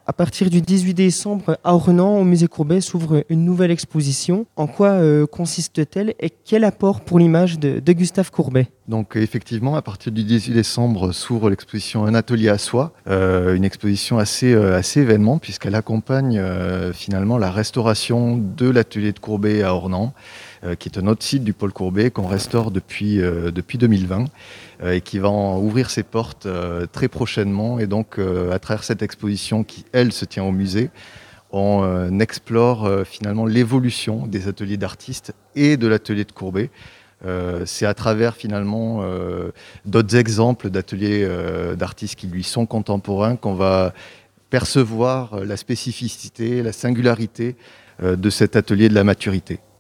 À partir du 18 décembre, à Ornans, au musée Courbet, s'ouvre une nouvelle exposition. En quoi consiste-t-elle et quel apport pour l'image de Gustave Courbet? Donc effectivement, à partir du 18 décembre s'ouvre l'exposition Un atelier à soi, une exposition assez événement puisqu'elle accompagne finalement la restauration de l'atelier de Courbet à Ornans, qui est un autre site du pôle Courbet qu'on restaure depuis 2020 et qui va ouvrir ses portes très prochainement. Et donc à travers cette exposition qui, elle, se tient au musée, on explore finalement l'évolution des ateliers d'artistes et de l'atelier de Courbet. C'est à travers finalement d'autres exemples d'ateliers d'artistes qui lui sont contemporains qu'on va percevoir la spécificité, la singularité de cet atelier de la maturité.